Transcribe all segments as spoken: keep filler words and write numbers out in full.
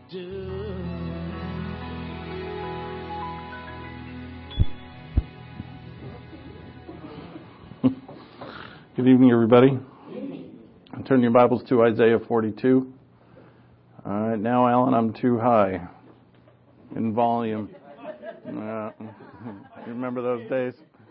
do. Good evening, everybody. Turn your Bibles to Isaiah forty-two. All right, now, Alan, I'm too high in volume. Uh, you remember those days?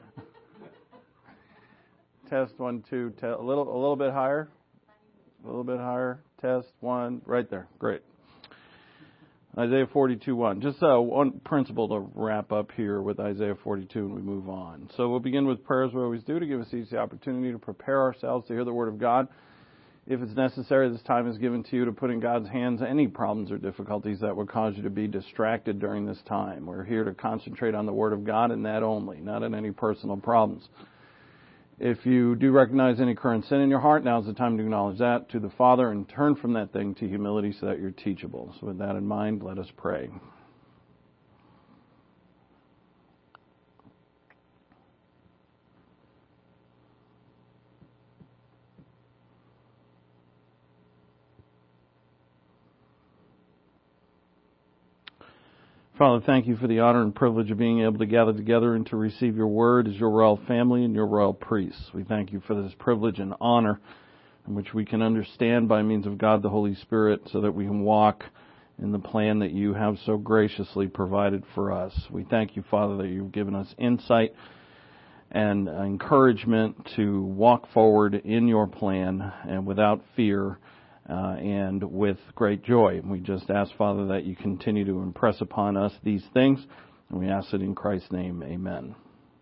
Test one, two, te- a little, a little bit higher, a little bit higher. Test one, right there. Great. Isaiah forty-two, one. Just uh, one principle to wrap up here with Isaiah forty-two, and we move on. So we'll begin with prayers, we always do, to give us each the opportunity to prepare ourselves to hear the Word of God. If it's necessary, this time is given to you to put in God's hands any problems or difficulties that would cause you to be distracted during this time. We're here to concentrate on the Word of God and that only, not on any personal problems. If you do recognize any current sin in your heart, now's the time to acknowledge that to the Father and turn from that thing to humility so that you're teachable. So with that in mind, let us pray. Father, thank you for the honor and privilege of being able to gather together and to receive your word as your royal family and your royal priests. We thank you for this privilege and honor in which we can understand by means of God the Holy Spirit so that we can walk in the plan that you have so graciously provided for us. We thank you, Father, that you've given us insight and encouragement to walk forward in your plan and without fear Uh, and with great joy. We just ask, Father, that you continue to impress upon us these things, and we ask it in Christ's name, amen.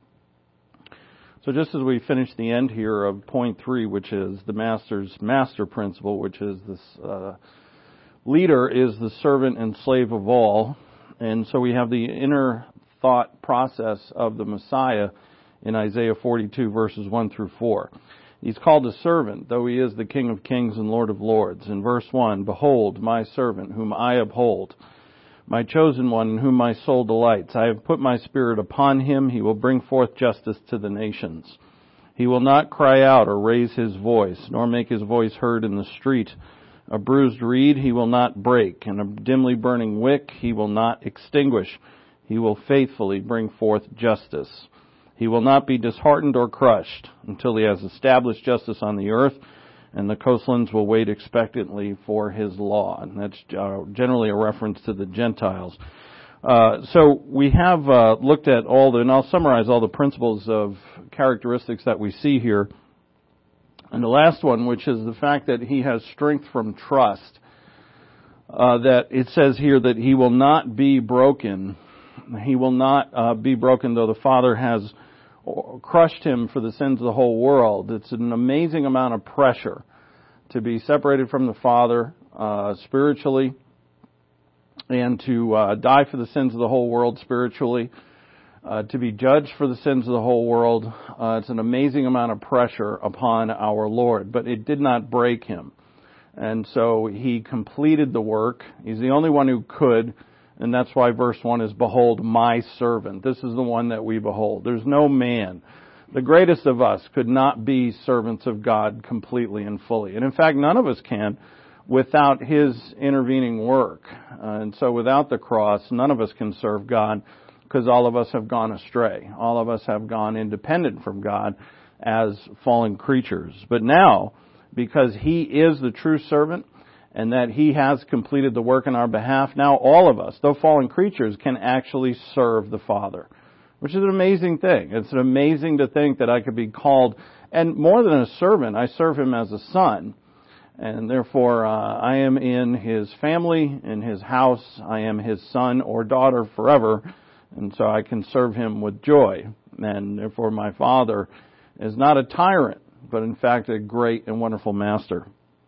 So just as we finish the end here of point three, which is the Master's master principle, which is this uh, leader is the servant and slave of all, and so we have the inner thought process of the Messiah in Isaiah forty-two, verses one through four. He's called a servant, though he is the King of kings and Lord of lords. In verse one, behold, my servant, whom I uphold, my chosen one, in whom my soul delights. I have put my spirit upon him. He will bring forth justice to the nations. He will not cry out or raise his voice, nor make his voice heard in the street. A bruised reed he will not break, and a dimly burning wick he will not extinguish. He will faithfully bring forth justice. He will not be disheartened or crushed until he has established justice on the earth, and the coastlands will wait expectantly for his law. And that's uh, generally a reference to the Gentiles. Uh, so we have uh, looked at all the, and I'll summarize all the principles of characteristics that we see here. And the last one, which is the fact that he has strength from trust, uh, that it says here that he will not be broken. He will not uh, be broken, though the Father has crushed him for the sins of the whole world. It's an amazing amount of pressure to be separated from the Father uh, spiritually and to uh, die for the sins of the whole world spiritually, uh, to be judged for the sins of the whole world. Uh, it's an amazing amount of pressure upon our Lord, but it did not break him. And so he completed the work. He's the only one who could. And that's why verse one is, behold, my servant. This is the one that we behold. There's no man. The greatest of us could not be servants of God completely and fully. And in fact, none of us can without his intervening work. Uh, and so without the cross, none of us can serve God because all of us have gone astray. All of us have gone independent from God as fallen creatures. But now, because he is the true servant, and that he has completed the work on our behalf, now all of us, though fallen creatures, can actually serve the Father, which is an amazing thing. It's amazing to think that I could be called, and more than a servant, I serve him as a son, and therefore uh, I am in his family, in his house. I am his son or daughter forever, and so I can serve him with joy. And therefore my Father is not a tyrant, but in fact a great and wonderful master.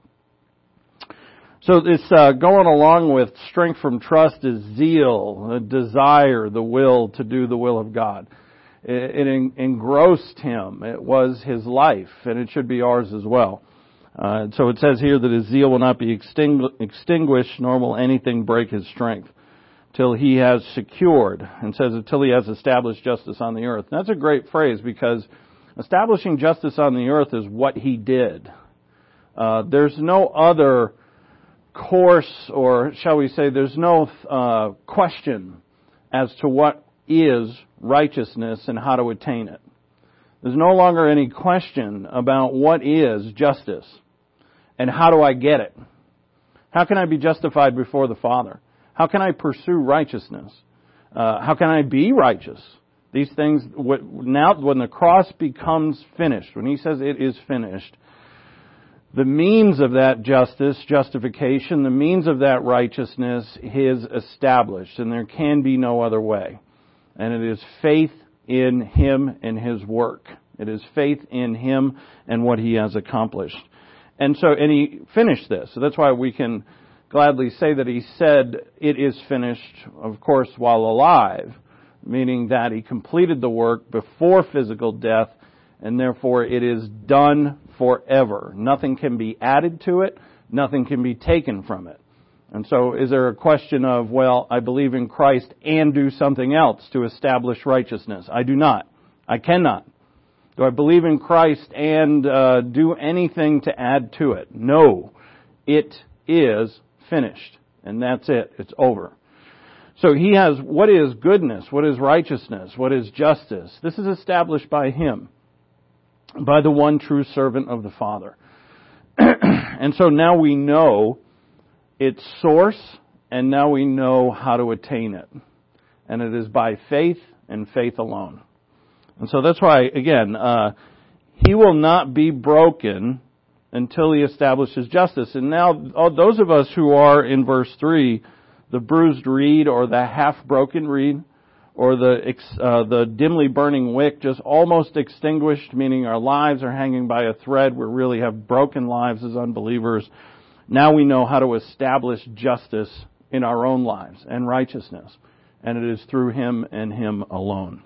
So this uh, going along with strength from trust is zeal, a desire, the will to do the will of God. It, it en- engrossed him. It was his life, and it should be ours as well. Uh, so it says here that his zeal will not be extingu- extinguished, nor will anything break his strength, till he has secured, and says until he has established justice on the earth. And that's a great phrase, because establishing justice on the earth is what he did. Uh, there's no other course, or shall we say, there's no uh, question as to what is righteousness and how to attain it. There's no longer any question about what is justice and how do I get it. How can I be justified before the Father? How can I pursue righteousness? Uh, how can I be righteous? These things, now when the cross becomes finished, when He says it is finished, the means of that justice, justification, the means of that righteousness is established, and there can be no other way. And it is faith in Him and His work. It is faith in Him and what He has accomplished. And so, and He finished this. So that's why we can gladly say that He said it is finished, of course, while alive, meaning that He completed the work before physical death, and therefore it is done forever. Nothing can be added to it. Nothing can be taken from it. And so is there a question of, well, I believe in Christ and do something else to establish righteousness? I do not. I cannot. Do I believe in Christ and uh, do anything to add to it? No. It is finished. And that's it. It's over. So He has, what is goodness? What is righteousness? What is justice? This is established by Him, by the one true servant of the Father. And so now we know its source, and now we know how to attain it. And it is by faith and faith alone. And so that's why, again, uh, He will not be broken until He establishes justice. And now, those of us who are in verse three, the bruised reed or the half-broken reed, or the uh, the dimly burning wick, just almost extinguished, meaning our lives are hanging by a thread. We really have broken lives as unbelievers. Now we know how to establish justice in our own lives and righteousness. And it is through Him and Him alone.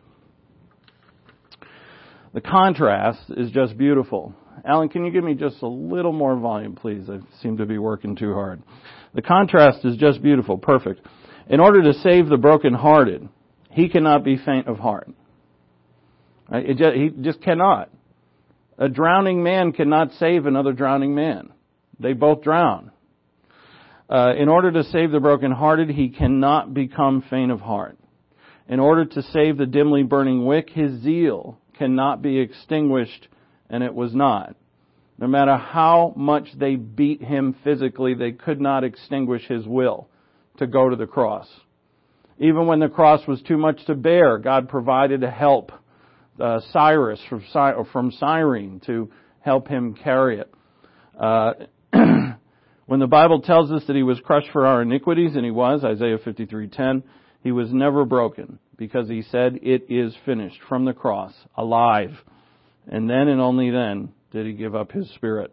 The contrast is just beautiful. Alan, can you give me just a little more volume, please? I seem to be working too hard. The contrast is just beautiful. Perfect. In order to save the brokenhearted, He cannot be faint of heart. Right? It just, he just cannot. A drowning man cannot save another drowning man. They both drown. Uh, in order to save the brokenhearted, He cannot become faint of heart. In order to save the dimly burning wick, His zeal cannot be extinguished, and it was not. No matter how much they beat Him physically, they could not extinguish His will to go to the cross. Even when the cross was too much to bear, God provided a help, uh, Cyrus from, Cy- from Cyrene, to help Him carry it. Uh, when the Bible tells us that He was crushed for our iniquities, and He was, Isaiah fifty-three ten, He was never broken, because He said, it is finished, from the cross, alive. And then and only then did He give up His Spirit.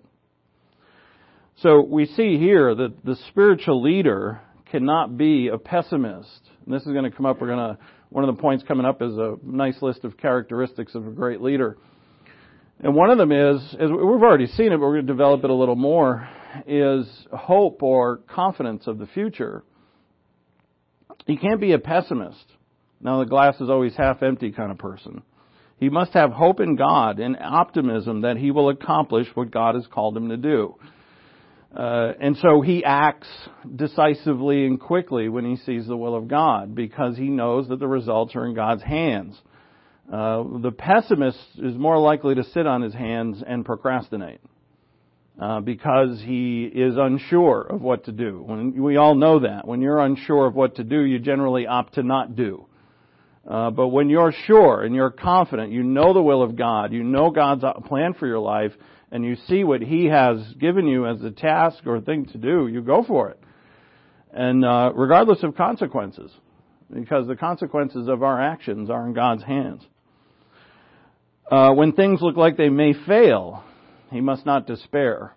So we see here that the spiritual leader cannot be a pessimist. And this is going to come up. We're going to, one of the points coming up is a nice list of characteristics of a great leader. And one of them is, as we've already seen it, but we're going to develop it a little more, is hope or confidence of the future. He can't be a pessimist. Now, the glass is always half empty kind of person. He must have hope in God and optimism that he will accomplish what God has called him to do. Uh, and so he acts decisively and quickly when he sees the will of God, because he knows that the results are in God's hands. Uh, the pessimist is more likely to sit on his hands and procrastinate uh, because he is unsure of what to do. When, we all know that. When you're unsure of what to do, you generally opt to not do. Uh, but when you're sure and you're confident, you know the will of God, you know God's plan for your life, and you see what He has given you as a task or thing to do, you go for it. And uh, regardless of consequences, because the consequences of our actions are in God's hands. Uh, when things look like they may fail, he must not despair.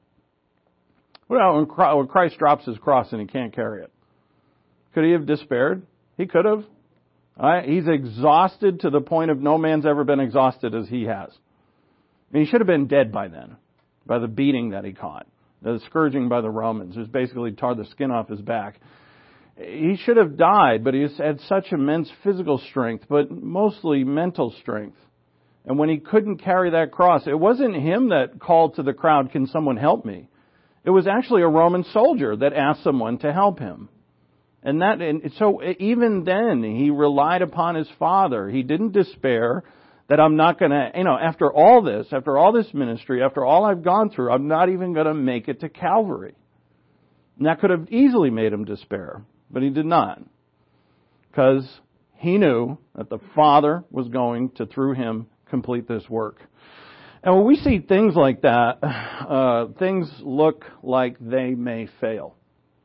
Well, when Christ drops His cross and He can't carry it, could He have despaired? He could have. Right? He's exhausted to the point of no man's ever been exhausted as He has. And he should have been dead by then, by the beating that he caught, the scourging by the Romans, who's basically tore the skin off his back. He should have died, but he had such immense physical strength, but mostly mental strength. And when he couldn't carry that cross, it wasn't him that called to the crowd, "Can someone help me?" It was actually a Roman soldier that asked someone to help him. And that, and so even then, he relied upon his Father. He didn't despair that I'm not going to, you know, after all this, after all this ministry, after all I've gone through, I'm not even going to make it to Calvary. And that could have easily made him despair, but he did not. Because he knew that the Father was going to, through him, complete this work. And when we see things like that, uh, things look like they may fail.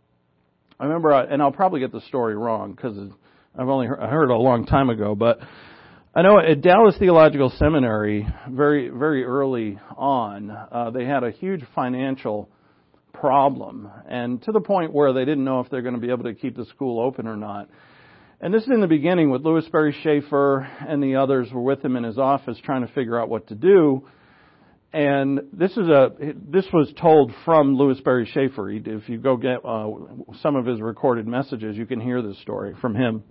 I remember, and I'll probably get the story wrong because I've only heard, I heard it a long time ago, but I know at Dallas Theological Seminary, very, very early on, uh, they had a huge financial problem, and to the point where they didn't know if they're going to be able to keep the school open or not. And this is in the beginning with Louis Berry Schaefer and the others were with him in his office trying to figure out what to do. And this is a this was told from Louis Berry Schaefer. If you go get uh, some of his recorded messages, you can hear this story from him.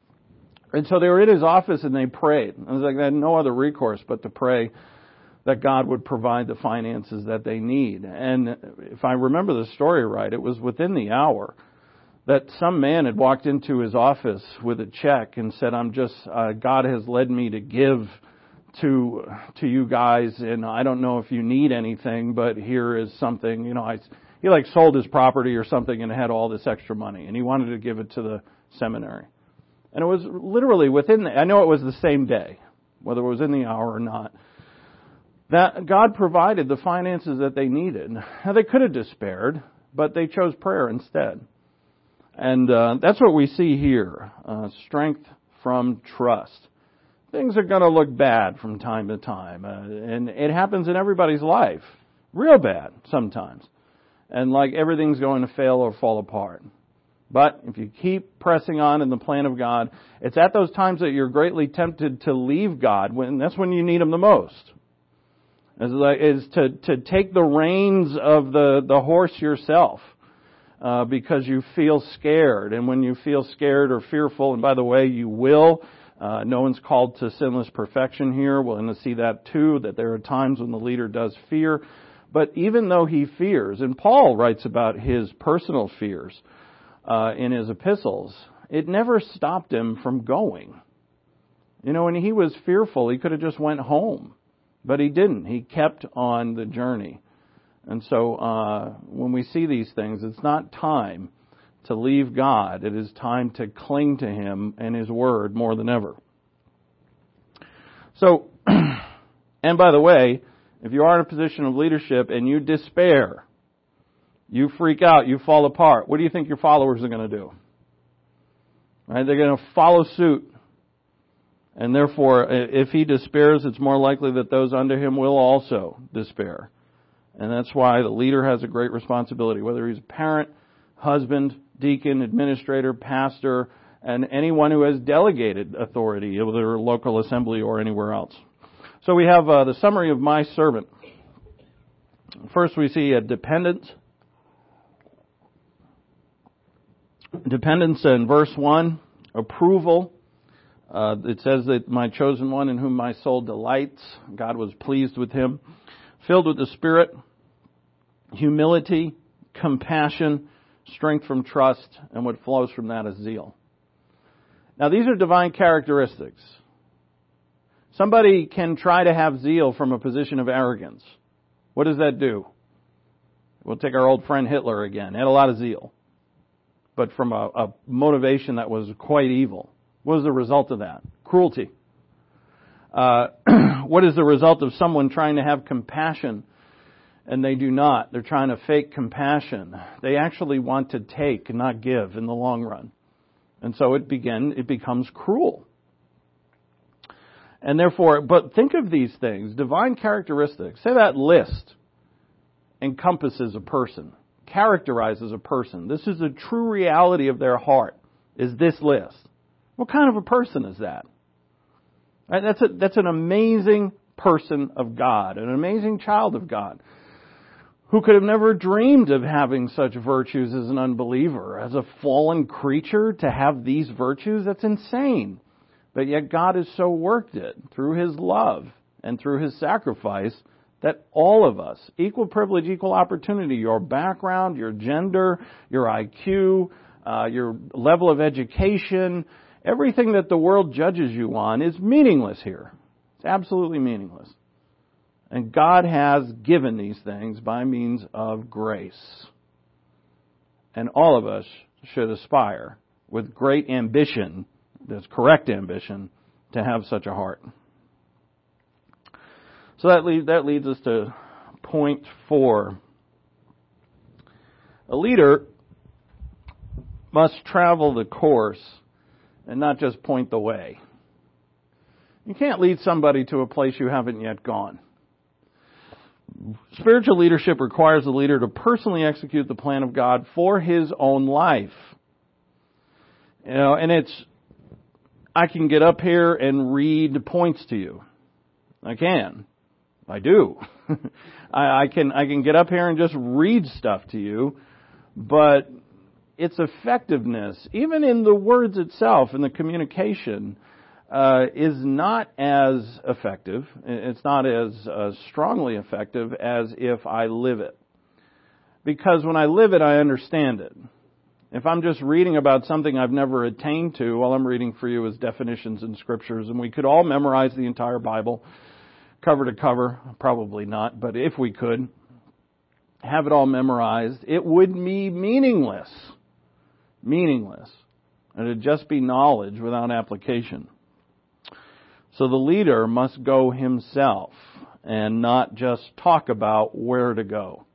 And so they were in his office and they prayed. It was like they had no other recourse but to pray that God would provide the finances that they need. And if I remember the story right, it was within the hour that some man had walked into his office with a check and said, "I'm just uh, God has led me to give to to you guys, and I don't know if you need anything, but here is something." You know, I he like sold his property or something and had all this extra money, and he wanted to give it to the seminary. And it was literally within the, I know it was the same day, whether it was in the hour or not, that God provided the finances that they needed. Now, they could have despaired, but they chose prayer instead. And uh, that's what we see here, uh, strength from trust. Things are going to look bad from time to time, uh, and it happens in everybody's life, real bad sometimes. And like everything's going to fail or fall apart. But if you keep pressing on in the plan of God, it's at those times that you're greatly tempted to leave God, when that's when you need Him the most. Is, like, is to, to take the reins of the, the horse yourself. Uh, because you feel scared. And when you feel scared or fearful, and by the way, you will, uh, no one's called to sinless perfection here. We're going to see that too, that there are times when the leader does fear. But even though he fears, and Paul writes about his personal fears uh, in his epistles, it never stopped him from going. You know, when he was fearful, he could have just went home. But he didn't. He kept on the journey. And so uh, when we see these things, it's not time to leave God. It is time to cling to Him and His Word more than ever. So, and by the way, if you are in a position of leadership and you despair, you freak out, you fall apart, what do you think your followers are going to do? Right? They're going to follow suit. And therefore, if he despairs, it's more likely that those under him will also despair. And that's why the leader has a great responsibility, whether he's a parent, husband, deacon, administrator, pastor, and anyone who has delegated authority, whether local assembly or anywhere else. So we have uh, the summary of my servant. First we see a dependence. Dependence in verse one, approval. Uh, it says that my chosen one in whom my soul delights. God was pleased with him. Filled with the Spirit, humility, compassion, strength from trust, and what flows from that is zeal. Now, these are divine characteristics. Somebody can try to have zeal from a position of arrogance. What does that do? We'll take our old friend Hitler again. He had a lot of zeal, but from a, a motivation that was quite evil. What was the result of that? Cruelty. Uh, what is the result of someone trying to have compassion and they do not? They're trying to fake compassion. They actually want to take, not give in the long run. And so it begin, it becomes cruel. And therefore, but think of these things, divine characteristics. Say that list encompasses a person, characterizes a person. This is a true reality of their heart, is this list. What kind of a person is that? Right, that's a, that's an amazing person of God, an amazing child of God, who could have never dreamed of having such virtues as an unbeliever, as a fallen creature, to have these virtues. That's insane. But yet God has so worked it through His love and through His sacrifice That all of us, equal privilege, equal opportunity, your background, your gender, your I Q, uh, your level of education, everything that the world judges you on is meaningless here. It's absolutely meaningless. And God has given these things by means of grace. And all of us should aspire with great ambition, that's correct ambition, to have such a heart. So that leads, that leads us to point four. A leader must travel the course and not just point the way. You can't lead somebody to a place you haven't yet gone. Spiritual leadership requires the leader to personally execute the plan of God for his own life. You know, and it's, I can get up here and read points to you. I can. I do. I, I can, I can get up here and just read stuff to you, but its effectiveness, even in the words itself, in the communication, Uh, is not as effective. It's not as uh, strongly effective as if I live it. Because when I live it, I understand it. If I'm just reading about something I've never attained to, all I'm reading for you is definitions and scriptures, and we could all memorize the entire Bible, cover to cover. Probably not, but if we could have it all memorized, it would be meaningless. Meaningless. And it'd just be knowledge without application. So the leader must go himself and not just talk about where to go.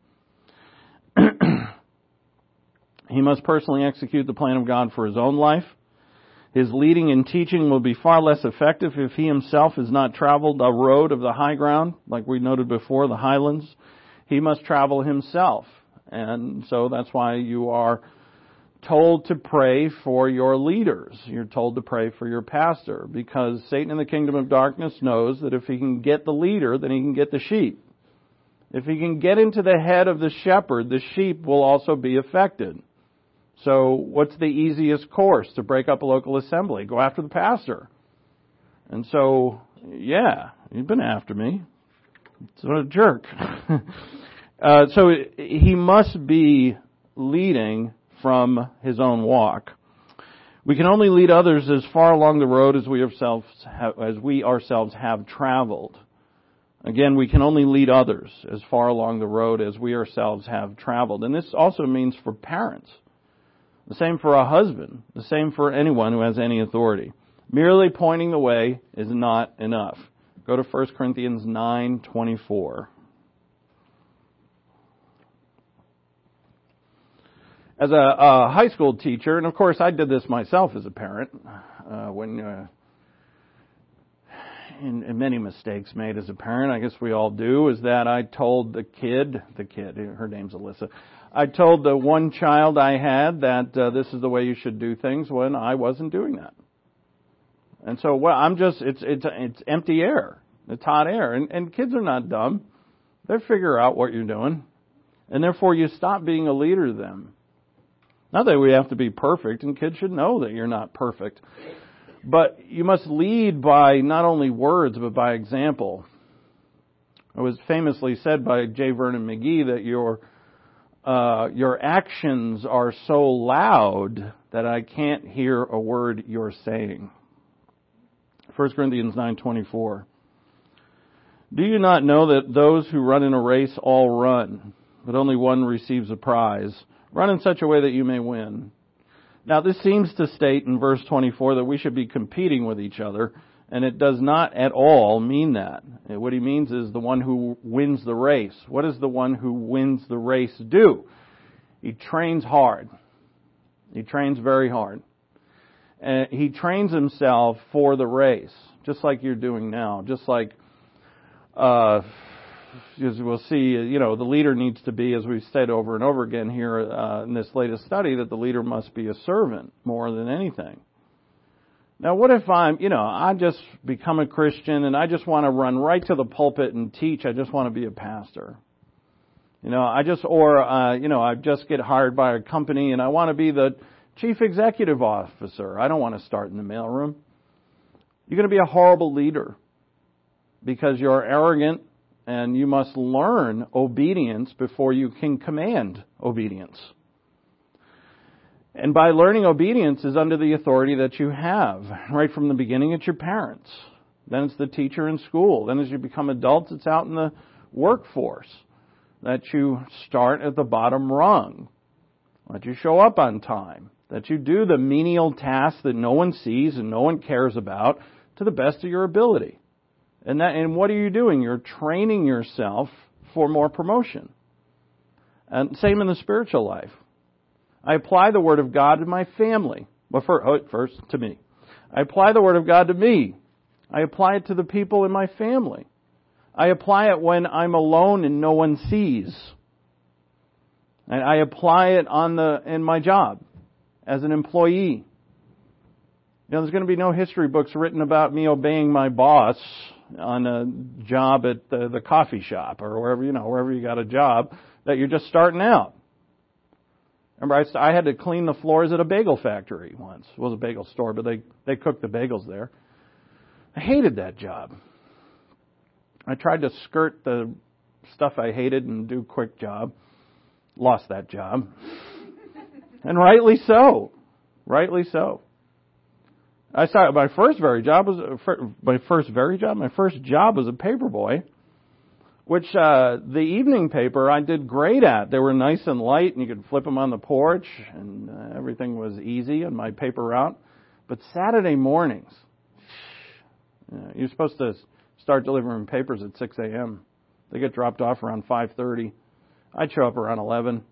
He must personally execute the plan of God for his own life. His leading and teaching will be far less effective if he himself has not traveled the road of the high ground, like we noted before, the highlands. He must travel himself. And so that's why you are told to pray for your leaders. You're told to pray for your pastor, because Satan in the kingdom of darkness knows that if he can get the leader, then he can get the sheep. If he can get into the head of the shepherd, the sheep will also be affected. So what's the easiest course to break up a local assembly? Go after the pastor. And so, yeah, you've been after me. It's a jerk. uh, so he must be leading from his own walk. We can only lead others as far along the road as we ourselves have, as we ourselves have traveled. Again, we can only lead others as far along the road as we ourselves have traveled. And this also means for parents. The same for a husband. The same for anyone who has any authority. Merely pointing the way is not enough. Go to First Corinthians nine twenty-four. As a, a high school teacher, and of course I did this myself as a parent, uh, when uh, in, in many mistakes made as a parent, I guess we all do, is that I told the kid, the kid, her name's Alyssa, I told the one child I had that uh, this is the way you should do things when I wasn't doing that. And so, well, I'm just, it's it's it's empty air. It's hot air. And, and kids are not dumb. They figure out what you're doing. And therefore you stop being a leader to them. Not that we have to be perfect, and kids should know that you're not perfect. But you must lead by not only words, but by example. It was famously said by J. Vernon McGee that your uh, your actions are so loud that I can't hear a word you're saying. First Corinthians nine twenty-four. Do you not know that those who run in a race all run, but only one receives a prize? Run in such a way that you may win. Now, this seems to state in verse twenty-four that we should be competing with each other, and it does not at all mean that. What he means is the one who wins the race. What does the one who wins the race do? He trains hard. He trains very hard. And he trains himself for the race, just like you're doing now. Just like, uh, as we'll see, you know, the leader needs to be, as we've said over and over again here uh, in this latest study, that the leader must be a servant more than anything. Now, what if I'm, you know, I just become a Christian and I just want to run right to the pulpit and teach. I just want to be a pastor. You know, I just, or, uh, you know, I just get hired by a company and I want to be the chief executive officer. I don't want to start in the mailroom. You're going to be a horrible leader because you're arrogant And you must learn obedience before you can command obedience. And by learning obedience is under the authority that you have. Right from the beginning, it's your parents. Then it's the teacher in school. Then as you become adults, it's out in the workforce. That you start at the bottom rung. That you show up on time. That you do the menial tasks that no one sees and no one cares about to the best of your ability. And that, and what are you doing? You're training yourself for more promotion. And same in the spiritual life. I apply the Word of God to my family. Well, first to me. I apply the Word of God to me. I apply it to the people in my family. I apply it when I'm alone and no one sees. And I apply it on the in my job as an employee. You know, there's going to be no history books written about me obeying my boss on a job at the, the coffee shop or wherever, you know, wherever you got a job that you're just starting out. Remember, I, I had to clean the floors at a bagel factory once. It was a bagel store, but they, they cooked the bagels there. I hated that job. I tried to skirt the stuff I hated and do a quick job. Lost that job. And rightly so. Rightly so. I started, my first very job was, my first very job, my first job was a paper boy, which, uh, the evening paper I did great at. They were nice and light and you could flip them on the porch and uh, everything was easy on my paper route. But Saturday mornings, you know, you're supposed to start delivering papers at six a.m. They get dropped off around five thirty. I'd show up around eleven.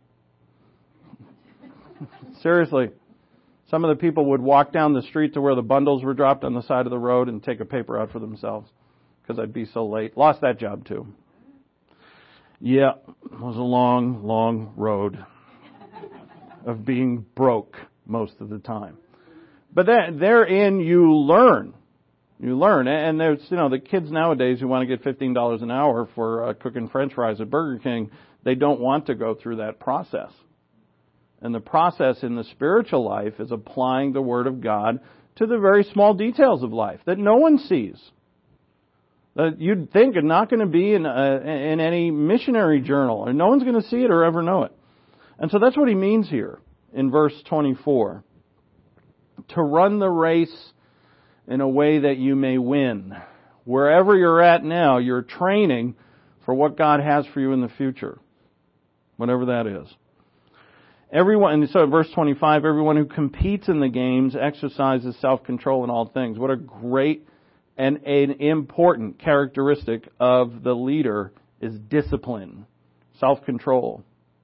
Seriously. Some of the people would walk down the street to where the bundles were dropped on the side of the road and take a paper out for themselves because I'd be so late. Lost that job too. Yeah, it was a long, long road of being broke most of the time. But then, therein you learn. You learn. And there's, you know, the kids nowadays who want to get fifteen dollars an hour for uh, cooking French fries at Burger King, they don't want to go through that process. And the process in the spiritual life is applying the Word of God to the very small details of life that no one sees. That you'd think are not going to be in, a, in any missionary journal, and no one's going to see it or ever know it. And so that's what he means here in verse twenty-four. To run the race in a way that you may win. Wherever you're at now, you're training for what God has for you in the future. Whatever that is. Everyone, and so verse twenty-five, everyone who competes in the games exercises self-control in all things. What a great and an important characteristic of the leader is discipline, self-control.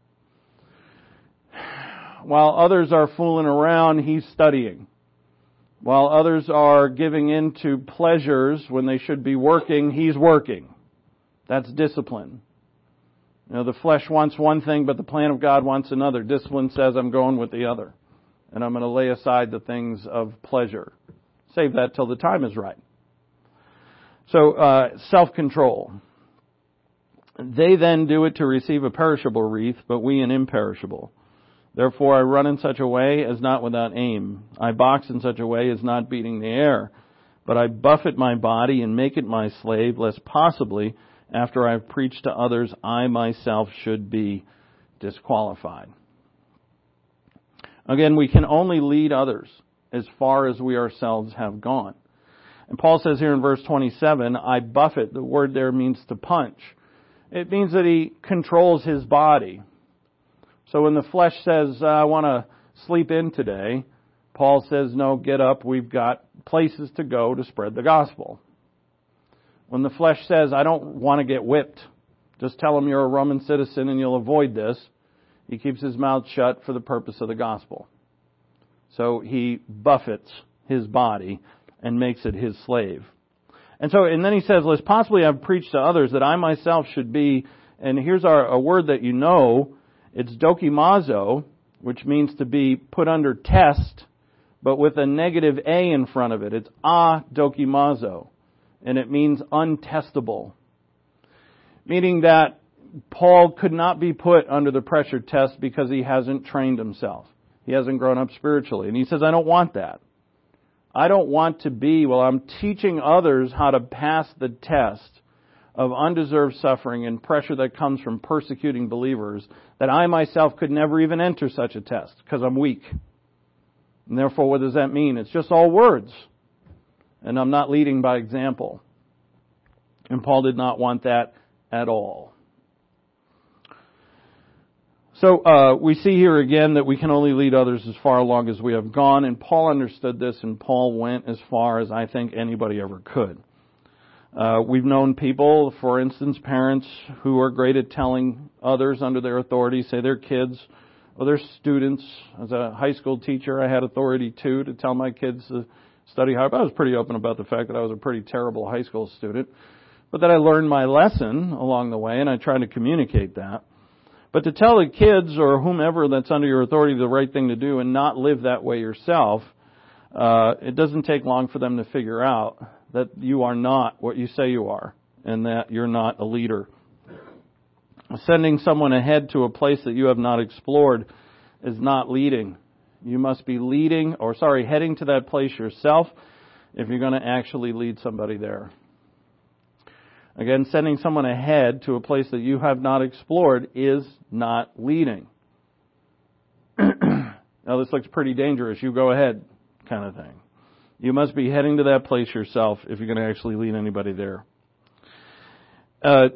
While others are fooling around, he's studying. While others are giving in to pleasures when they should be working, he's working. That's discipline. You know, the flesh wants one thing, but the plan of God wants another. Discipline says, I'm going with the other. And I'm going to lay aside the things of pleasure. Save that till the time is right. So, uh, self-control. They then do it to receive a perishable wreath, but we an imperishable. Therefore I run in such a way as not without aim. I box in such a way as not beating the air. But I buffet my body and make it my slave, lest possibly, after I've preached to others, I myself should be disqualified. Again, we can only lead others as far as we ourselves have gone. And Paul says here in verse twenty-seven, I buffet. The word there means to punch. It means that he controls his body. So when the flesh says, I want to sleep in today, Paul says, no, get up. We've got places to go to spread the gospel. When the flesh says, I don't want to get whipped, just tell him you're a Roman citizen and you'll avoid this, he keeps his mouth shut for the purpose of the gospel. So he buffets his body and makes it his slave. And so, and then he says, lest possibly I've preached to others that I myself should be, and here's our, a word that you know, it's dokimazo, which means to be put under test, but with a negative A in front of it. It's a dokimazo. And it means untestable. Meaning that Paul could not be put under the pressure test because he hasn't trained himself. He hasn't grown up spiritually. And he says, I don't want that. I don't want to be, well, I'm teaching others how to pass the test. of undeserved suffering and pressure that comes from persecuting believers that I myself could never even enter such a test because I'm weak. And therefore, what does that mean? It's just all words. And I'm not leading by example. And Paul did not want that at all. So uh, we see here again that we can only lead others as far along as we have gone, and Paul understood this, and Paul went as far as I think anybody ever could. Uh, we've known people, for instance, parents who are great at telling others under their authority, say their kids or their students. As a high school teacher, I had authority too to tell my kids to study hard. But I was pretty open about the fact that I was a pretty terrible high school student, but that I learned my lesson along the way, and I tried to communicate that. But to tell the kids or whomever that's under your authority the right thing to do and not live that way yourself, uh, it doesn't take long for them to figure out that you are not what you say you are and that you're not a leader. Sending someone ahead to a place that you have not explored is not leading. You must be leading, or sorry, heading to that place yourself if you're going to actually lead somebody there. Again, sending someone ahead to a place that you have not explored is not leading. Now, this looks pretty dangerous. You go ahead kind of thing. You must be heading to that place yourself if you're going to actually lead anybody there. Uh,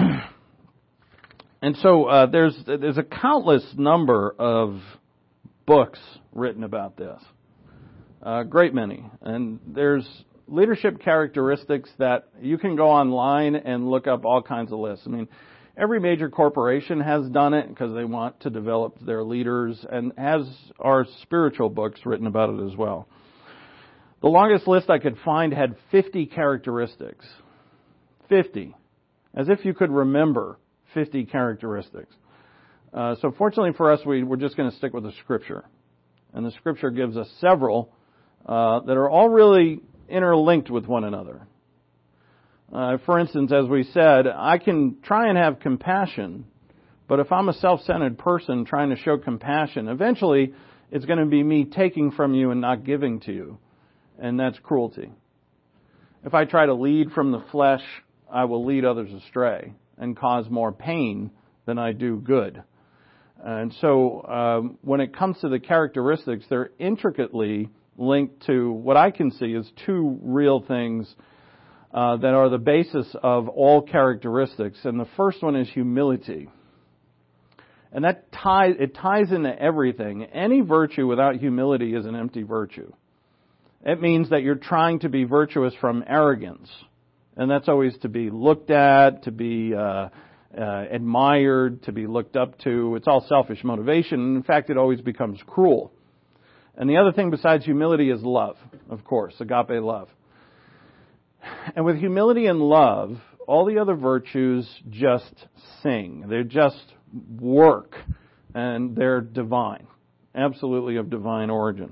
and so uh, there's there's a countless number of books written about this. A uh, great many. And there's leadership characteristics that you can go online and look up all kinds of lists. I mean, every major corporation has done it because they want to develop their leaders, and has our spiritual books written about it as well. The longest list I could find had fifty characteristics. fifty. As if you could remember fifty characteristics. Uh, so fortunately for us, we, we're just going to stick with the Scripture. And the Scripture gives us several uh, that are all really interlinked with one another. Uh, for instance, as we said, I can try and have compassion, but if I'm a self-centered person trying to show compassion, eventually it's going to be me taking from you and not giving to you, and that's cruelty. If I try to lead from the flesh, I will lead others astray and cause more pain than I do good. And so um, when it comes to the characteristics, they're intricately linked to what I can see as two real things uh, that are the basis of all characteristics. And the first one is humility. And that ties, it ties into everything. Any virtue without humility is an empty virtue. It means that you're trying to be virtuous from arrogance. And that's always to be looked at, to be uh, uh, admired, to be looked up to. It's all selfish motivation. In fact, it always becomes cruel. And the other thing besides humility is love, of course, agape love. And with humility and love, all the other virtues just sing. They just work. And they're divine. Absolutely of divine origin.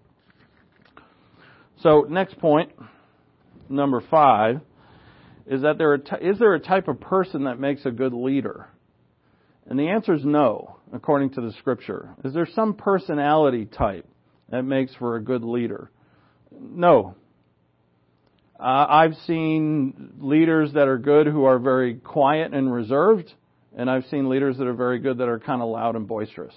So, next point, number five, is that there are t- is there a type of person that makes a good leader? And the answer is no, according to the Scripture. Is there some personality type that makes for a good leader? No. Uh, I've seen leaders that are good who are very quiet and reserved, and I've seen leaders that are very good that are kind of loud and boisterous.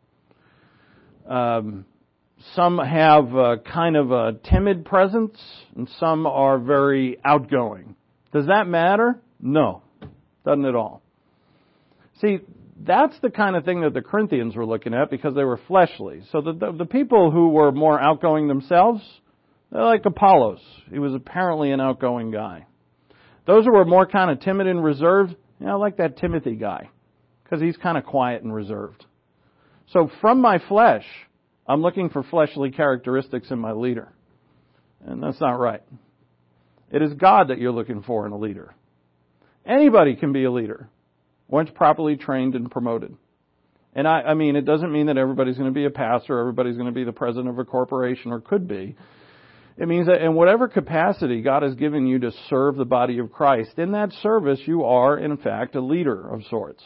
Um, some have a kind of a timid presence, and some are very outgoing. Does that matter? No, doesn't at all. See, that's the kind of thing that the Corinthians were looking at because they were fleshly. So the, the, the people who were more outgoing themselves, they're like Apollos. He was apparently an outgoing guy. Those who were more kind of timid and reserved, you know, like that Timothy guy, because he's kind of quiet and reserved. So from my flesh, I'm looking for fleshly characteristics in my leader. And that's not right. It is God that you're looking for in a leader. Anybody can be a leader once properly trained and promoted. And I, I mean, it doesn't mean that everybody's going to be a pastor, or everybody's going to be the president of a corporation, or could be. It means that in whatever capacity God has given you to serve the body of Christ, in that service you are, in fact, a leader of sorts.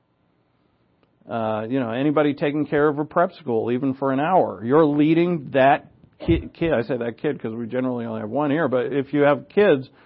Uh, you know, anybody taking care of a prep school, even for an hour, you're leading that kid. kid I say that kid because we generally only have one here, but if you have kids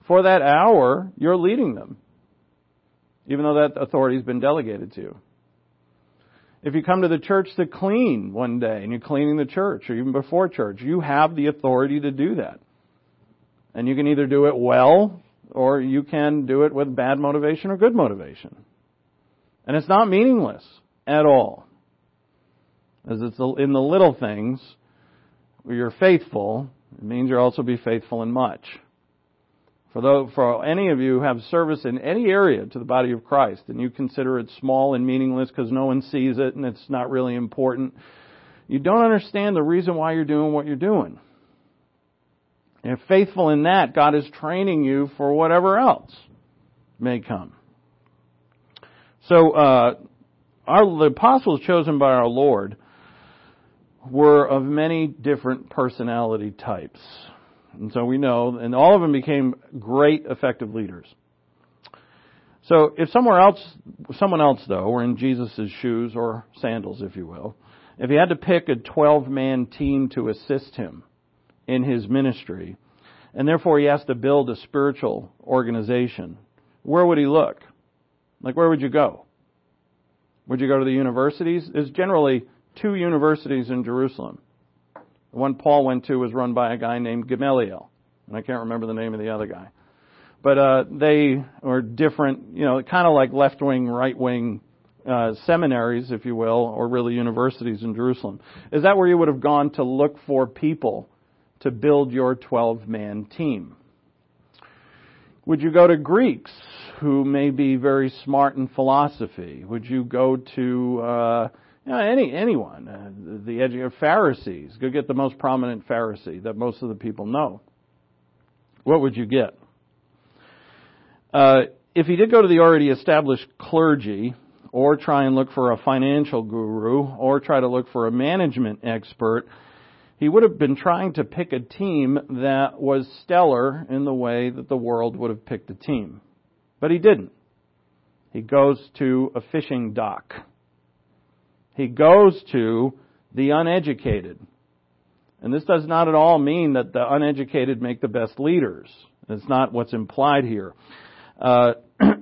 for that hour, you're leading them, even though that authority has been delegated to you. If you come to the church to clean one day and you're cleaning the church, or even before church, you have the authority to do that. And you can either do it well, or you can do it with bad motivation or good motivation. And it's not meaningless at all. As it's in the little things where you're faithful, it means you'll also be faithful in much. For those, for any of you who have service in any area to the body of Christ, and you consider it small and meaningless because no one sees it and it's not really important, you don't understand the reason why you're doing what you're doing. And if faithful in that, God is training you for whatever else may come. So, uh, our, the apostles chosen by our Lord were of many different personality types. And so we know, and all of them became great, effective leaders. So if somewhere else, someone else though, were in Jesus' shoes or sandals, if you will, if he had to pick a twelve-man team to assist him in his ministry, and therefore he has to build a spiritual organization, where would he look? Like, where would you go? Would you go to the universities? There's generally two universities in Jerusalem. The one Paul went to was run by a guy named Gamaliel, and I can't remember the name of the other guy. But uh, they are different, you know, kind of like left-wing, right-wing uh, seminaries, if you will, or really universities in Jerusalem. Is that where you would have gone to look for people to build your twelve-man team? Would you go to Greeks who may be very smart in philosophy? Would you go to uh, you know, any anyone? Uh, the edu- Pharisees. Go get the most prominent Pharisee that most of the people know. What would you get? Uh, if he did go to the already established clergy, or try and look for a financial guru, or try to look for a management expert, he would have been trying to pick a team that was stellar in the way that the world would have picked a team. But he didn't. He goes to a fishing dock. He goes to the uneducated. And this does not at all mean that the uneducated make the best leaders. That's not what's implied here. Uh,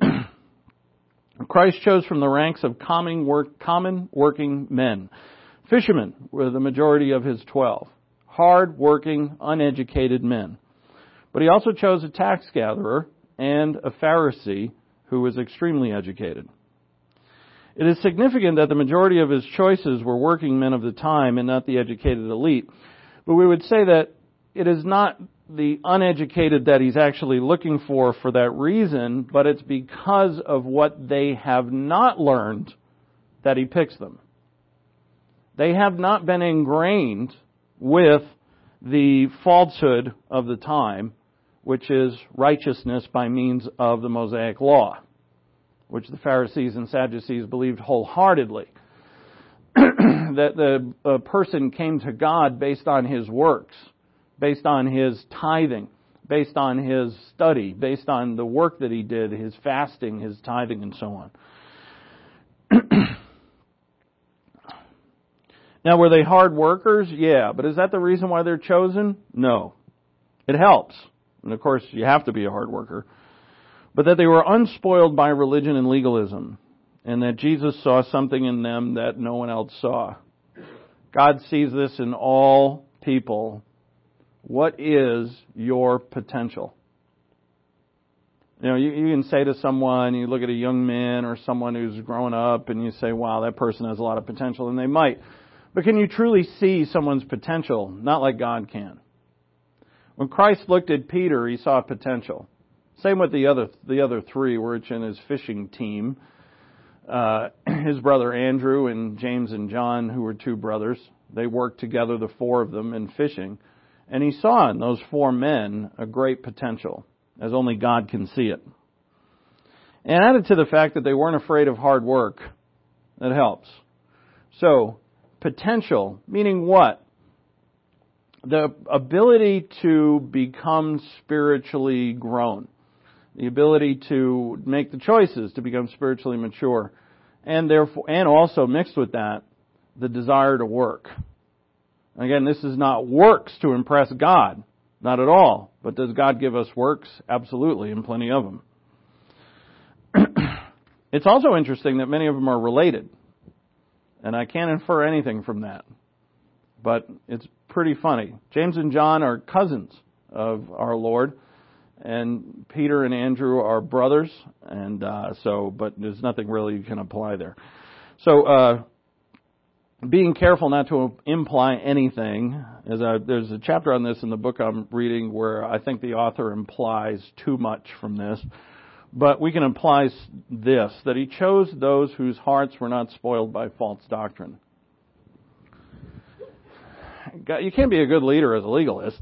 Christ chose from the ranks of common, work, common working men. Fishermen were the majority of his twelve. Hard-working, uneducated men. But he also chose a tax gatherer and a Pharisee who was extremely educated. It is significant that the majority of his choices were working men of the time and not the educated elite. But we would say that it is not the uneducated that he's actually looking for for that reason, but it's because of what they have not learned that he picks them. They have not been ingrained with the falsehood of the time, which is righteousness by means of the Mosaic Law, which the Pharisees and Sadducees believed wholeheartedly. That the a person came to God based on his works, based on his tithing, based on his study, based on the work that he did, his fasting, his tithing, and so on. Now, were they hard workers? Yeah. But is that the reason why they're chosen? No. It helps. And of course, you have to be a hard worker. But that they were unspoiled by religion and legalism. And that Jesus saw something in them that no one else saw. God sees this in all people. What is your potential? You know, you, you can say to someone, you look at a young man or someone who's grown up and you say, wow, that person has a lot of potential, and they might. But can you truly see someone's potential? Not like God can. When Christ looked at Peter, he saw potential. Same with the other the other three, which in his fishing team. Uh, his brother Andrew and James and John, who were two brothers, they worked together, the four of them, in fishing. And he saw in those four men a great potential, as only God can see it. And added to the fact that they weren't afraid of hard work, that helps. So, potential, meaning what? The ability to become spiritually grown. The ability to make the choices to become spiritually mature. And therefore, and also mixed with that, the desire to work. Again, this is not works to impress God. Not at all. But does God give us works? Absolutely, and plenty of them. It's also interesting that many of them are related. And I can't infer anything from that. But it's pretty funny. James and John are cousins of our Lord. And Peter and Andrew are brothers. And uh, so, but there's nothing really you can apply there. So, uh, being careful not to imply anything. As I, there's a chapter on this in the book I'm reading where I think the author implies too much from this. But we can imply this, that he chose those whose hearts were not spoiled by false doctrine. You can't be a good leader as a legalist.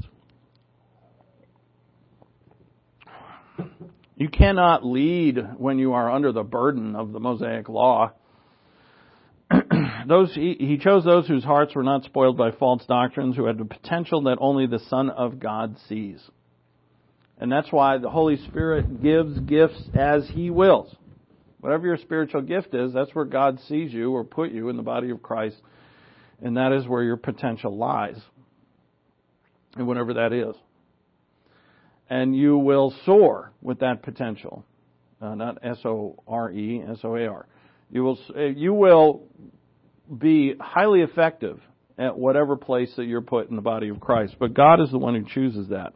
You cannot lead when you are under the burden of the Mosaic law. Those he, he chose those whose hearts were not spoiled by false doctrines, who had the potential that only the Son of God sees. And that's why the Holy Spirit gives gifts as He wills. Whatever your spiritual gift is, that's where God sees you or put you in the body of Christ. And that is where your potential lies. And whatever that is. And you will soar with that potential. Uh, not S O R E, S O A R. You will, you will be highly effective at whatever place that you're put in the body of Christ. But God is the one who chooses that.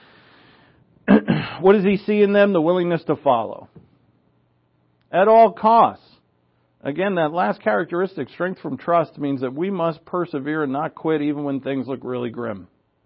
What does He see in them? The willingness to follow. At all costs. Again, that last characteristic, strength from trust, means that we must persevere and not quit even when things look really grim.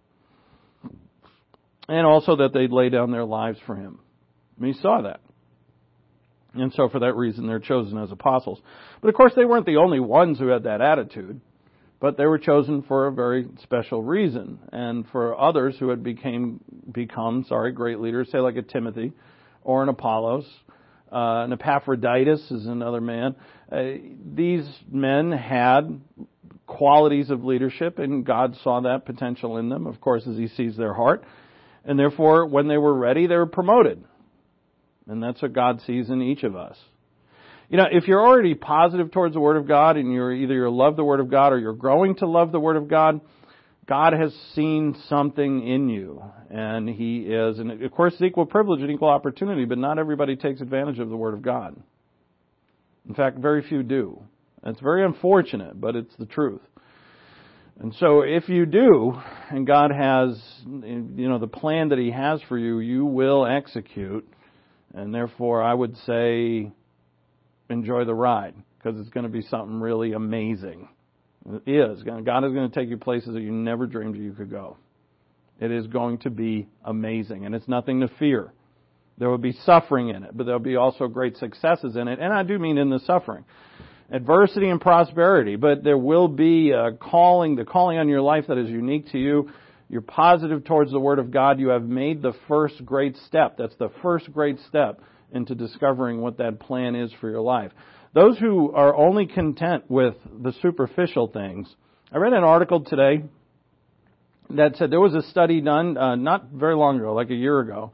And also that they'd lay down their lives for Him. And He saw that. And so for that reason, they're chosen as apostles. But of course, they weren't the only ones who had that attitude. But they were chosen for a very special reason. And for others who had became, become, sorry, great leaders, say like a Timothy or an Apollos, uh, an Epaphroditus is another man. Uh, these men had qualities of leadership, and God saw that potential in them, of course, as He sees their heart. And therefore, when they were ready, they were promoted. And that's what God sees in each of us. You know, if you're already positive towards the Word of God, and you're either you love the Word of God or you're growing to love the Word of God, God has seen something in you. And He is, and of course, it's equal privilege and equal opportunity, but not everybody takes advantage of the Word of God. In fact, very few do. It's very unfortunate, but it's the truth. And so if you do, and God has, you know, the plan that He has for you, you will execute. And therefore, I would say, enjoy the ride, because it's going to be something really amazing. It is. God is going to take you places that you never dreamed you could go. It is going to be amazing, and it's nothing to fear. There will be suffering in it, but there will be also great successes in it, and I do mean in the suffering. Adversity and prosperity, but there will be a calling, the calling on your life that is unique to you. You're positive towards the Word of God. You have made the first great step. That's the first great step into discovering what that plan is for your life. Those who are only content with the superficial things. I read an article today that said there was a study done uh, not very long ago, like a year ago.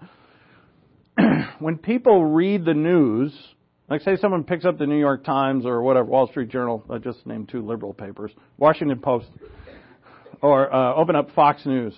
When people read the news, like say someone picks up the New York Times or whatever, Wall Street Journal, I just named two liberal papers, Washington Post, or uh, open up Fox News.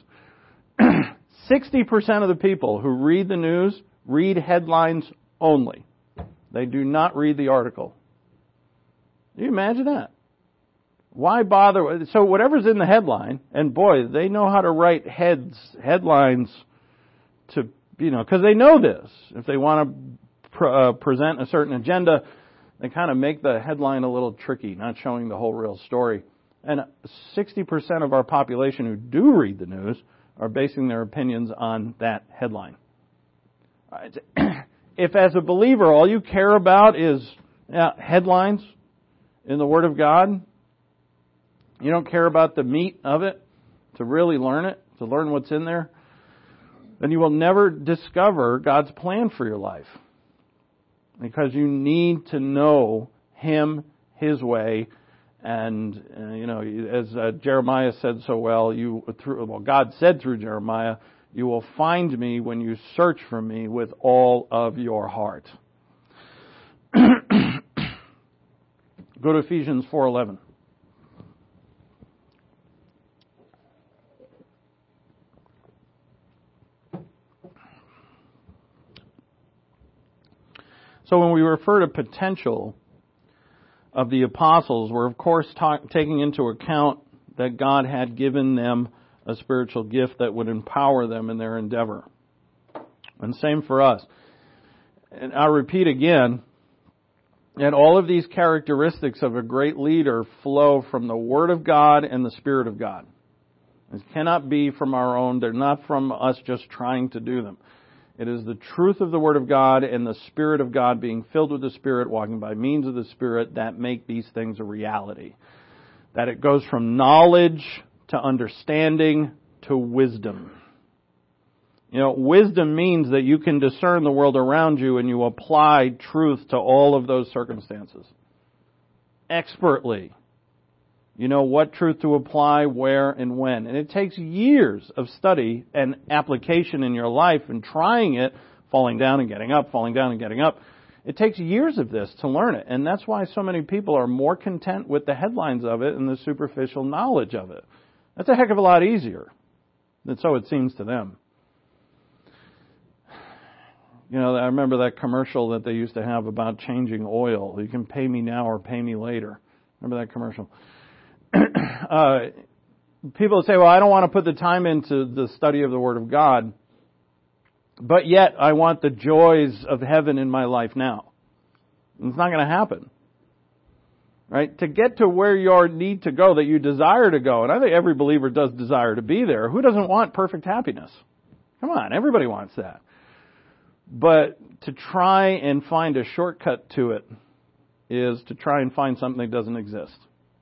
sixty percent of the people who read the news read headlines only. They do not read the article. Can you imagine that? Why bother? So whatever's in the headline, and boy, they know how to write heads headlines to, you know, because they know this. If they want to pr- uh, present a certain agenda, they kind of make the headline a little tricky, not showing the whole real story. And sixty percent of our population who do read the news are basing their opinions on that headline. If as a believer all you care about is uh, headlines in the Word of God, you don't care about the meat of it, to really learn it, to learn what's in there, then you will never discover God's plan for your life. Because you need to know Him, His way, and, uh, you know, as uh, Jeremiah said so well, you through, well, God said through Jeremiah, you will find me when you search for me with all of your heart. Go to Ephesians four eleven. So when we refer to potential of the apostles, we're of course ta- taking into account that God had given them a spiritual gift that would empower them in their endeavor. And same for us. And I'll repeat again, and all of these characteristics of a great leader flow from the Word of God and the Spirit of God. It cannot be from our own. They're not from us just trying to do them. It is the truth of the Word of God and the Spirit of God, being filled with the Spirit, walking by means of the Spirit, that make these things a reality. That it goes from knowledge to understanding to wisdom. You know, wisdom means that you can discern the world around you and you apply truth to all of those circumstances. Expertly. You know what truth to apply, where, and when. And it takes years of study and application in your life and trying it, falling down and getting up, falling down and getting up. It takes years of this to learn it. And that's why so many people are more content with the headlines of it and the superficial knowledge of it. That's a heck of a lot easier. And so it seems to them. You know, I remember that commercial that they used to have about changing oil. You can pay me now or pay me later. Remember that commercial? uh, people say, well, I don't want to put the time into the study of the Word of God, but yet I want the joys of heaven in my life now. And it's not going to happen. Right? To get to where you need to go, that you desire to go, and I think every believer does desire to be there. Who doesn't want perfect happiness? Come on, everybody wants that. But to try and find a shortcut to it is to try and find something that doesn't exist.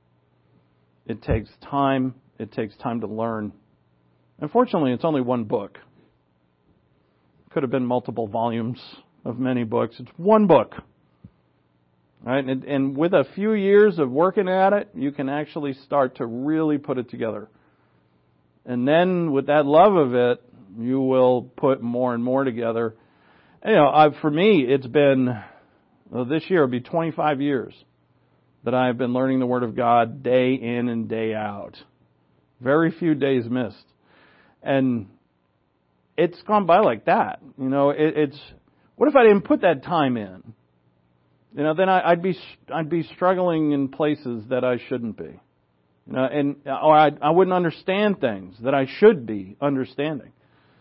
It takes time. It takes time to learn. Unfortunately, it's only one book. Could have been multiple volumes of many books. It's one book. Right? And, and with a few years of working at it, you can actually start to really put it together. And then with that love of it, you will put more and more together. You know, I, for me, it's been, well, this year it'll be twenty-five years that I have been learning the Word of God day in and day out. Very few days missed. And it's gone by like that. You know, it, it's, what if I didn't put that time in? You know, then I, I'd be, I'd be struggling in places that I shouldn't be. You know, and, or I, I wouldn't understand things that I should be understanding.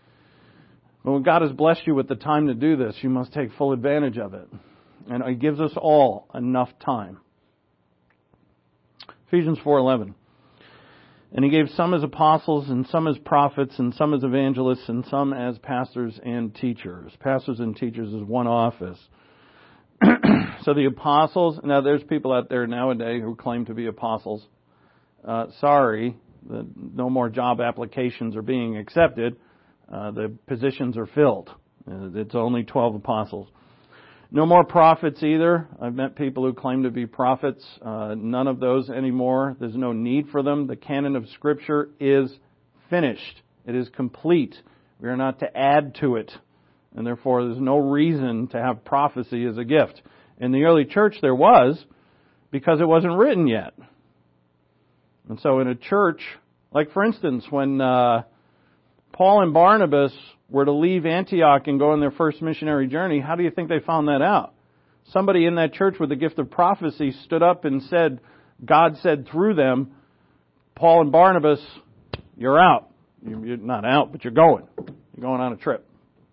But when God has blessed you with the time to do this, you must take full advantage of it. And He gives us all enough time. Ephesians four eleven. And He gave some as apostles, and some as prophets, and some as evangelists, and some as pastors and teachers. Pastors and teachers is one office. So the apostles, now there's people out there nowadays who claim to be apostles. Uh, sorry, the, no more job applications are being accepted. Uh, the positions are filled. It's only twelve apostles. No more prophets either. I've met people who claim to be prophets. Uh, none of those anymore. There's no need for them. The canon of Scripture is finished. It is complete. We are not to add to it. And therefore, there's no reason to have prophecy as a gift. In the early church, there was, because it wasn't written yet. And so in a church, like for instance, when uh, Paul and Barnabas were to leave Antioch and go on their first missionary journey, how do you think they found that out? Somebody in that church with the gift of prophecy stood up and said, God said through them, Paul and Barnabas, you're out. You're not out, but you're going. You're going on a trip.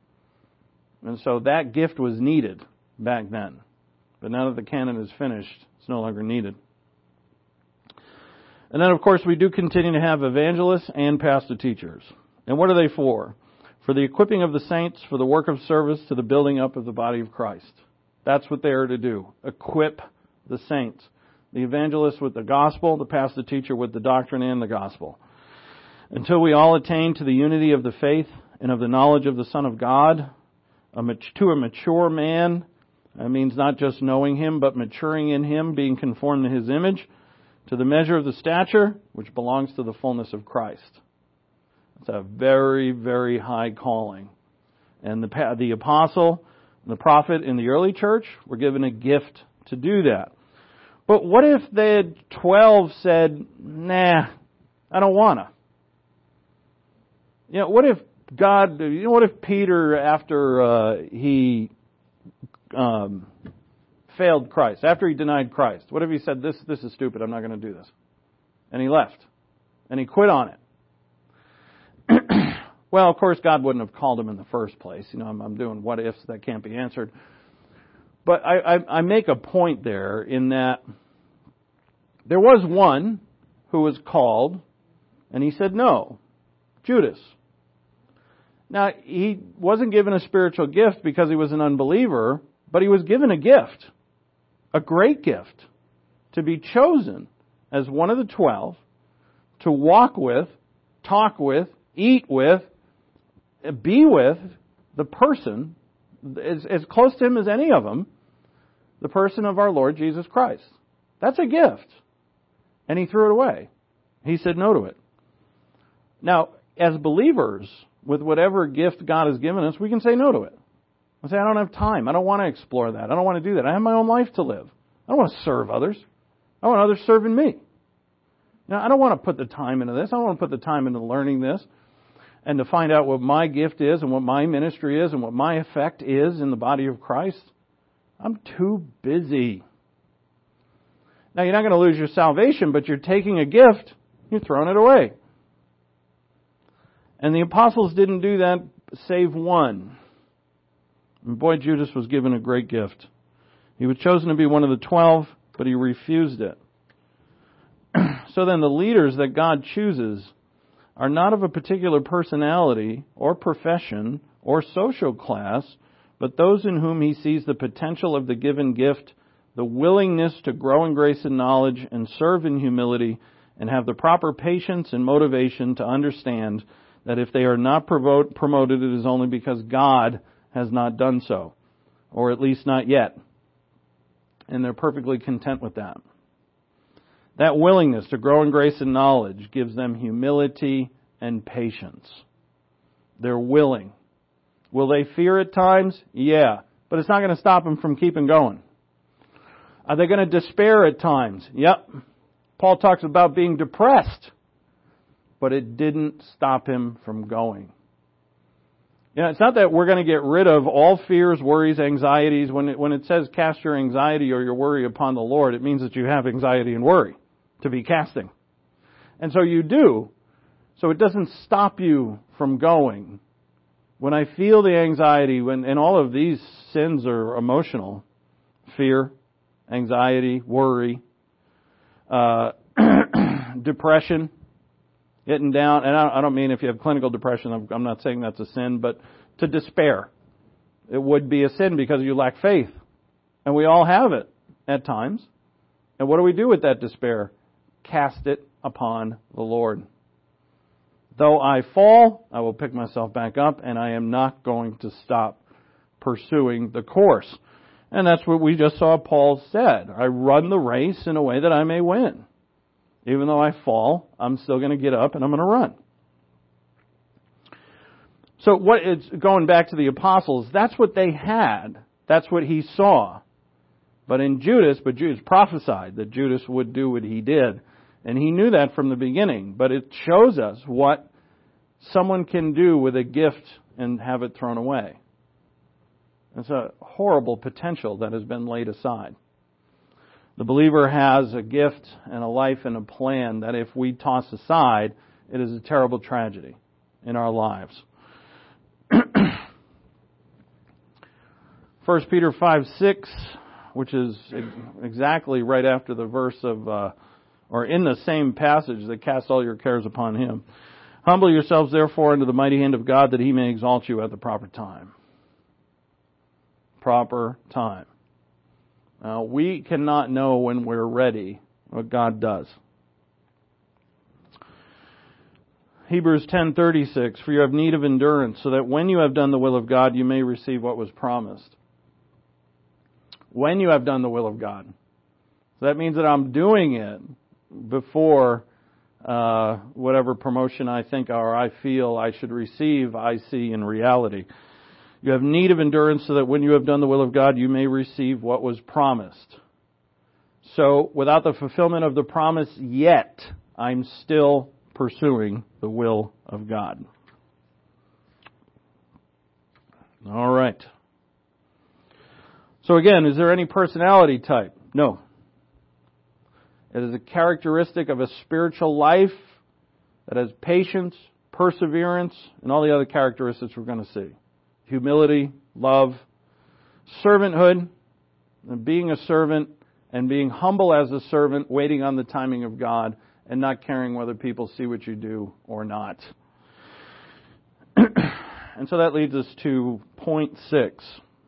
And so that gift was needed back then. But now that the canon is finished, it's no longer needed. And then, of course, we do continue to have evangelists and pastor teachers. And what are they for? For the equipping of the saints, for the work of service to the building up of the body of Christ. That's what they are to do. Equip the saints. The evangelist with the gospel, the pastor teacher with the doctrine and the gospel. Until we all attain to the unity of the faith and of the knowledge of the Son of God, a mat- to a mature man. That means not just knowing Him, but maturing in Him, being conformed to His image, to the measure of the stature which belongs to the fullness of Christ. It's a very, very high calling. And the, the apostle, the prophet in the early church were given a gift to do that. But what if the twelve said, nah, I don't want to? You know, what if God, you know, what if Peter, after uh, he um, failed Christ, after he denied Christ? What if he said, this, this is stupid, I'm not going to do this? And he left. And he quit on it. Well, of course, God wouldn't have called him in the first place. You know, I'm, I'm doing what ifs that can't be answered. But I, I, I make a point there in that there was one who was called, and he said no, Judas. Now, he wasn't given a spiritual gift because he was an unbeliever, but he was given a gift, a great gift, to be chosen as one of the twelve, to walk with, talk with, eat with, be with the person, as, as close to him as any of them, the person of our Lord Jesus Christ. That's a gift. And he threw it away. He said no to it. Now, as believers, with whatever gift God has given us, we can say no to it. I say, I don't have time. I don't want to explore that. I don't want to do that. I have my own life to live. I don't want to serve others. I want others serving me. Now, I don't want to put the time into this. I don't want to put the time into learning this and to find out what my gift is and what my ministry is and what my effect is in the body of Christ. I'm too busy. Now, you're not going to lose your salvation, but you're taking a gift, you're throwing it away. And the apostles didn't do that, save one. And boy, Judas was given a great gift. He was chosen to be one of the twelve, but he refused it. So then the leaders that God chooses are not of a particular personality or profession or social class, but those in whom he sees the potential of the given gift, the willingness to grow in grace and knowledge and serve in humility, and have the proper patience and motivation to understand that if they are not promoted, it is only because God has not done so, or at least not yet. And they're perfectly content with that. That willingness to grow in grace and knowledge gives them humility and patience. They're willing. Will they fear at times? Yeah. But it's not going to stop them from keeping going. Are they going to despair at times? Yep. Paul talks about being depressed. But it didn't stop him from going. You know, it's not that we're going to get rid of all fears, worries, anxieties. When it, when it says cast your anxiety or your worry upon the Lord, it means that you have anxiety and worry to be casting. And so you do. So it doesn't stop you from going. When I feel the anxiety, when and all of these sins are emotional, fear, anxiety, worry, uh, depression, getting down, and I don't mean if you have clinical depression, I'm not saying that's a sin, but to despair. It would be a sin because you lack faith. And we all have it at times. And what do we do with that despair? Cast it upon the Lord. Though I fall, I will pick myself back up, and I am not going to stop pursuing the course. And that's what we just saw Paul said. I run the race in a way that I may win. Even though I fall, I'm still going to get up and I'm going to run. So what it's going back to the apostles, that's what they had. That's what he saw. But in Judas, but Judas prophesied that Judas would do what he did. And he knew that from the beginning. But it shows us what someone can do with a gift and have it thrown away. It's a horrible potential that has been laid aside. The believer has a gift and a life and a plan that if we toss aside, it is a terrible tragedy in our lives. First Peter five six, which is exactly right after the verse of, uh, or in the same passage that cast all your cares upon Him. Humble yourselves therefore under the mighty hand of God that He may exalt you at the proper time. Proper time. Now, we cannot know when we're ready what God does. Hebrews ten thirty-six, for you have need of endurance, so that when you have done the will of God, you may receive what was promised. When you have done the will of God. So that means that I'm doing it before uh, whatever promotion I think or I feel I should receive, I see in reality. You have need of endurance so that when you have done the will of God, you may receive what was promised. So, without the fulfillment of the promise yet, I'm still pursuing the will of God. All right. So again, is there any personality type? No. It is a characteristic of a spiritual life that has patience, perseverance, and all the other characteristics we're going to see. Humility, love, servanthood, and being a servant, and being humble as a servant, waiting on the timing of God, and not caring whether people see what you do or not. And so that leads us to point six,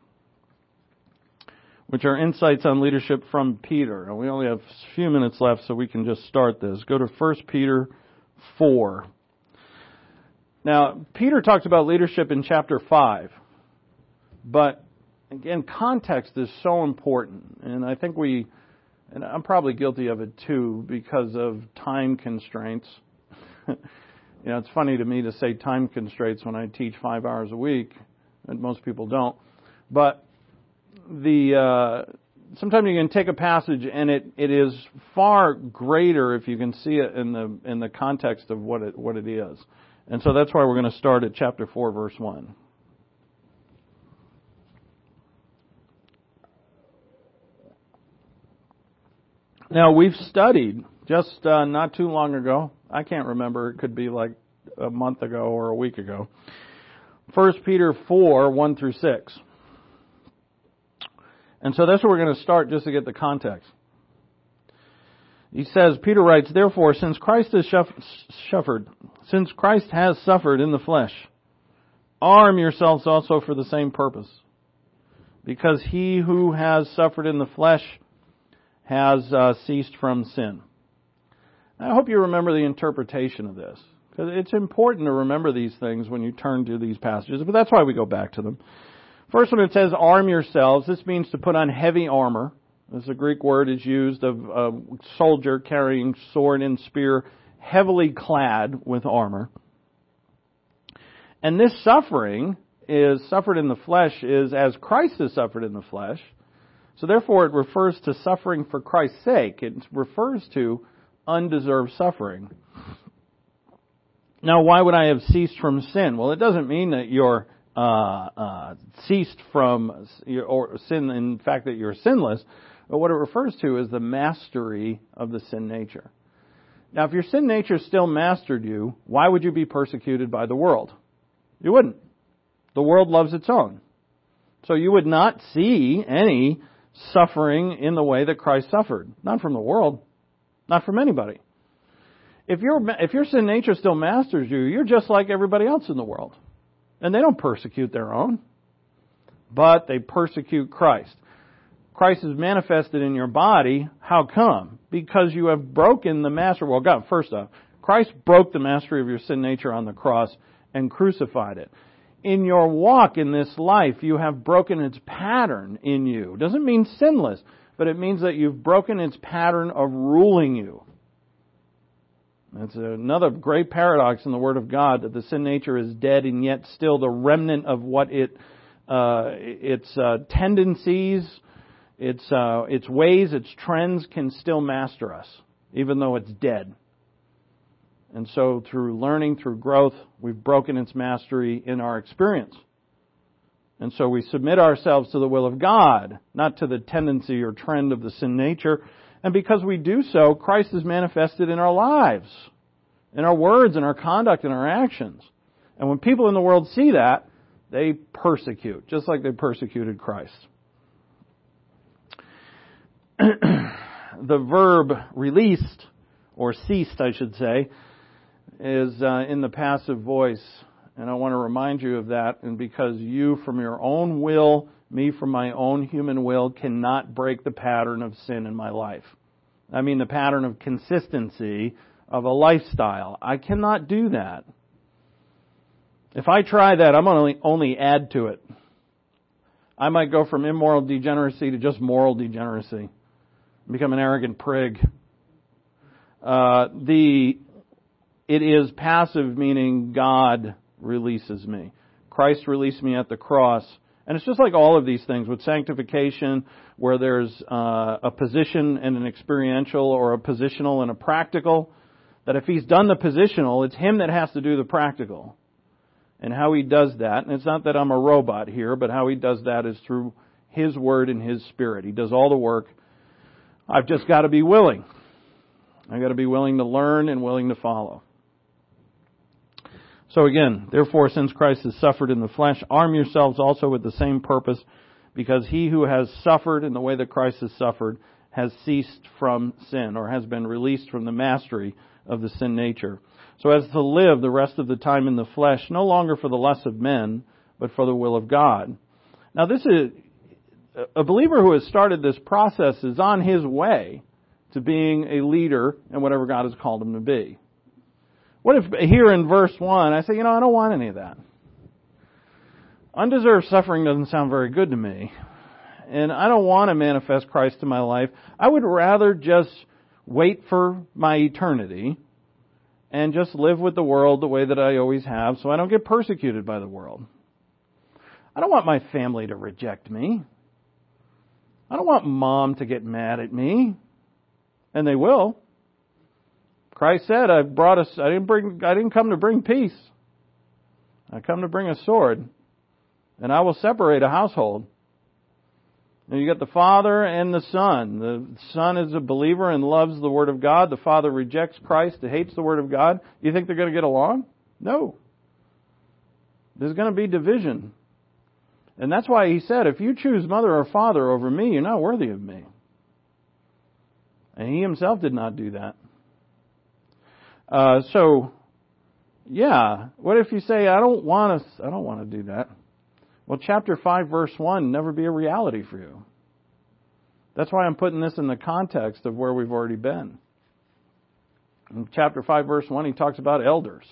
which are insights on leadership from Peter. And we only have a few minutes left, so we can just start this. Go to First Peter four. Now, Peter talks about leadership in chapter five. But, again, context is so important. And I think we, and I'm probably guilty of it too, because of time constraints. You know, it's funny to me to say time constraints when I teach five hours a week, and most people don't. But the uh, sometimes you can take a passage and it, it is far greater if you can see it in the in the context of what it what it is. And so that's why we're going to start at chapter four, verse one. Now, we've studied just uh, not too long ago. I can't remember. It could be like a month ago or a week ago. First Peter four, one through six. And so that's where we're going to start just to get the context. He says, Peter writes, "Therefore, since Christ has suffered, since Christ has suffered in the flesh, arm yourselves also for the same purpose. Because he who has suffered in the flesh has uh, ceased from sin." I hope you remember the interpretation of this, because it's important to remember these things when you turn to these passages, but that's why we go back to them. First, when it says arm yourselves, this means to put on heavy armor. This is a Greek word is used of a soldier carrying sword and spear, heavily clad with armor. And this suffering is suffered in the flesh is as Christ has suffered in the flesh. So therefore it refers to suffering for Christ's sake. It refers to undeserved suffering. Now, why would I have ceased from sin? Well, it doesn't mean that you're uh, uh, ceased from or sin in fact that you're sinless. But what it refers to is the mastery of the sin nature. Now, if your sin nature still mastered you, why would you be persecuted by the world? You wouldn't. The world loves its own. So you would not see any suffering in the way that Christ suffered. Not from the world. Not from anybody. If your if your sin nature still masters you, you're just like everybody else in the world. And they don't persecute their own. But they persecute Christ. Christ is manifested in your body. How come? Because you have broken the master. Well, God, first off, Christ broke the mastery of your sin nature on the cross and crucified it. In your walk in this life, you have broken its pattern in you. Doesn't mean sinless, but it means that you've broken its pattern of ruling you. That's another great paradox in the Word of God, that the sin nature is dead and yet still the remnant of what it, uh, its uh, tendencies, its uh, its ways, its trends can still master us, even though it's dead. And so through learning, through growth, we've broken its mastery in our experience. And so we submit ourselves to the will of God, not to the tendency or trend of the sin nature. And because we do so, Christ is manifested in our lives, in our words, in our conduct, in our actions. And when people in the world see that, they persecute, just like they persecuted Christ. The verb released, or ceased, I should say, is uh, in the passive voice. And I want to remind you of that. And because you from your own will, me from my own human will, cannot break the pattern of sin in my life. I mean the pattern of consistency of a lifestyle. I cannot do that. If I try that, I'm going to only add to it. I might go from immoral degeneracy to just moral degeneracy. Become an arrogant prig. Uh, the it is passive, meaning God releases me. Christ released me at the cross. And it's just like all of these things with sanctification, where there's uh, a position and an experiential, or a positional and a practical, that if He's done the positional, it's Him that has to do the practical. And how He does that, and it's not that I'm a robot here, but how He does that is through His Word and His Spirit. He does all the work. I've just got to be willing. I've got to be willing to learn and willing to follow. So again, therefore, since Christ has suffered in the flesh, arm yourselves also with the same purpose, because he who has suffered in the way that Christ has suffered has ceased from sin, or has been released from the mastery of the sin nature, so as to live the rest of the time in the flesh, no longer for the lusts of men, but for the will of God. Now this is, a believer who has started this process is on his way to being a leader in whatever God has called him to be. What if here in verse one, I say, you know, I don't want any of that. Undeserved suffering doesn't sound very good to me. And I don't want to manifest Christ in my life. I would rather just wait for my eternity and just live with the world the way that I always have so I don't get persecuted by the world. I don't want my family to reject me. I don't want mom to get mad at me. And they will. Christ said, I brought us, I didn't bring, I didn't come to bring peace. I come to bring a sword. And I will separate a household. Now you got the Father and the Son. The Son is a believer and loves the Word of God. The Father rejects Christ and hates the Word of God. You think they're going to get along? No. There's going to be division. And that's why He said, if you choose mother or father over me, you're not worthy of me. And He Himself did not do that. Uh, so, yeah, what if you say, I don't want to, I don't want to do that? Well, chapter five, verse one, never be a reality for you. That's why I'm putting this in the context of where we've already been. In chapter five, verse one, he talks about elders.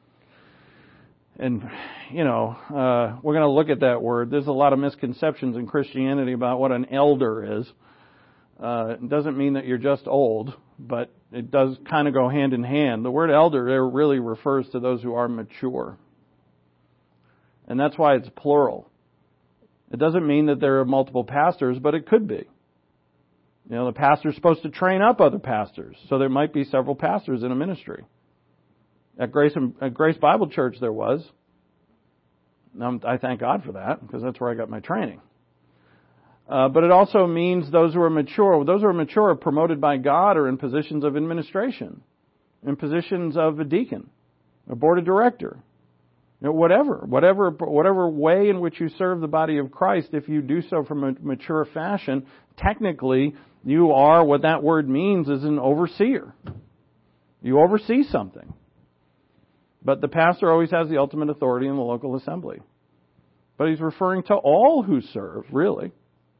And, you know, uh, we're going to look at that word. There's a lot of misconceptions in Christianity about what an elder is. Uh, it doesn't mean that you're just old, but it does kind of go hand in hand. The word elder there really refers to those who are mature. And that's why it's plural. It doesn't mean that there are multiple pastors, but it could be. You know, the pastor's supposed to train up other pastors, so there might be several pastors in a ministry. At Grace, at Grace Bible Church there was. Now, I thank God for that, because that's where I got my training. Uh, but it also means those who are mature. Those who are mature are promoted by God or in positions of administration, in positions of a deacon, a board of director. You know, whatever, whatever, whatever way in which you serve the body of Christ, if you do so from a mature fashion, technically you are, what that word means is an overseer. You oversee something. But the pastor always has the ultimate authority in the local assembly. But he's referring to all who serve, really.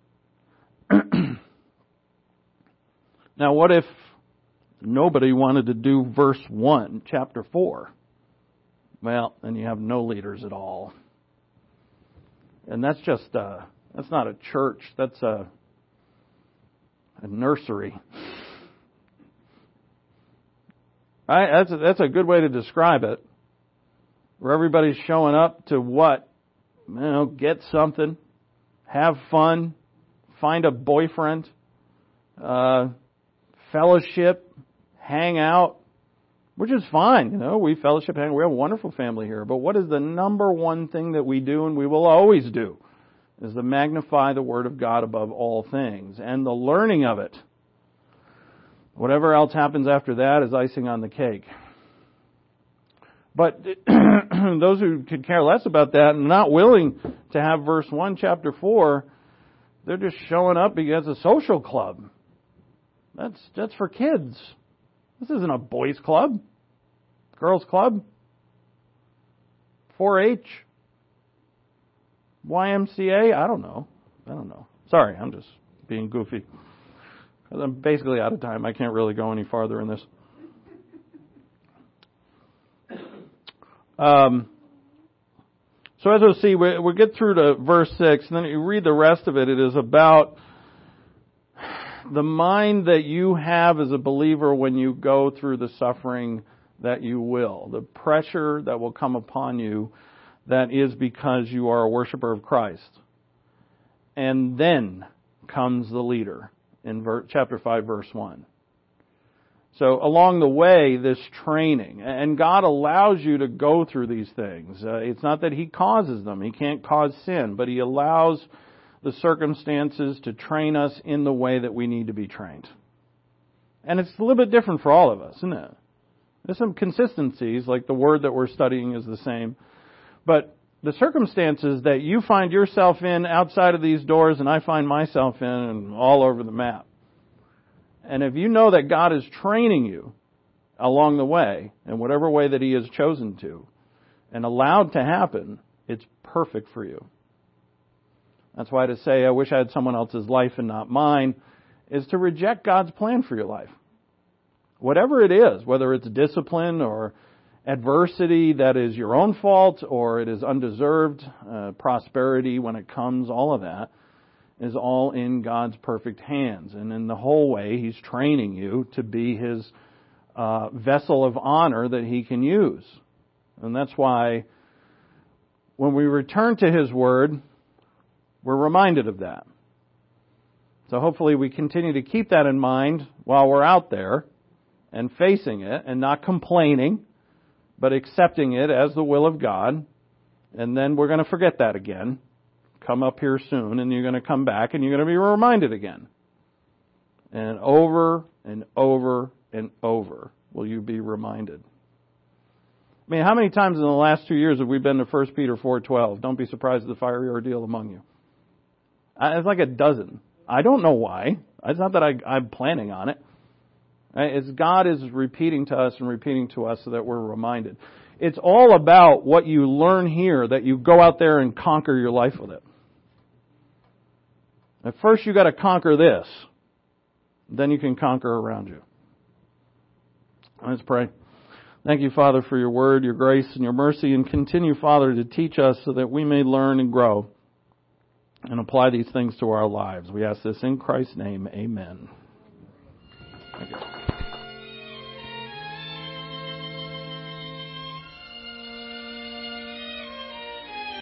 Now, what if nobody wanted to do verse one, chapter four? Well, then you have no leaders at all. And that's just, uh, that's not a church. That's a, a nursery. Right? That's a, that's a good way to describe it. Where everybody's showing up to what? You know, get something, have fun, find a boyfriend, uh, fellowship, hang out. Which is fine, you know, we fellowship, hang, we have a wonderful family here. But what is the number one thing that we do and we will always do? Is to magnify the Word of God above all things. And the learning of it. Whatever else happens after that is icing on the cake. But those who could care less about that and not willing to have verse one, chapter four, they're just showing up because it's a social club. That's, that's for kids. This isn't a boys' club, girls' club, four H, Y M C A. I don't know. I don't know. Sorry, I'm just being goofy. I'm basically out of time. I can't really go any farther in this. Um, so as we'll see, we, we'll get through to verse six, and then you read the rest of it. It is about the mind that you have as a believer when you go through the suffering that you will, the pressure that will come upon you that is because you are a worshiper of Christ. And then comes the leader in ver- chapter five, verse one. So along the way, this training, and God allows you to go through these things. Uh, it's not that He causes them. He can't cause sin, but He allows the circumstances to train us in the way that we need to be trained. And it's a little bit different for all of us, isn't it? There's some consistencies, like the word that we're studying is the same. But the circumstances that you find yourself in outside of these doors and I find myself in and all over the map. And if you know that God is training you along the way, in whatever way that He has chosen to, and allowed to happen, it's perfect for you. That's why to say, I wish I had someone else's life and not mine, is to reject God's plan for your life. Whatever it is, whether it's discipline or adversity that is your own fault or it is undeserved, uh, prosperity when it comes, all of that is all in God's perfect hands. And in the whole way, He's training you to be His uh, vessel of honor that He can use. And that's why when we return to His Word, we're reminded of that. So hopefully we continue to keep that in mind while we're out there and facing it and not complaining, but accepting it as the will of God. And then we're going to forget that again. Come up here soon, and you're going to come back, and you're going to be reminded again. And over and over and over will you be reminded. I mean, how many times in the last two years have we been to First Peter four twelve? Don't be surprised at the fiery ordeal among you. It's like a dozen. I don't know why. It's not that I, I'm planning on it. It's God is repeating to us and repeating to us so that we're reminded. It's all about what you learn here, that you go out there and conquer your life with it. At first you got to conquer this. Then you can conquer around you. Let's pray. Thank you, Father, for your word, your grace, and your mercy. And continue, Father, to teach us so that we may learn and grow and apply these things to our lives. We ask this in Christ's name. Amen.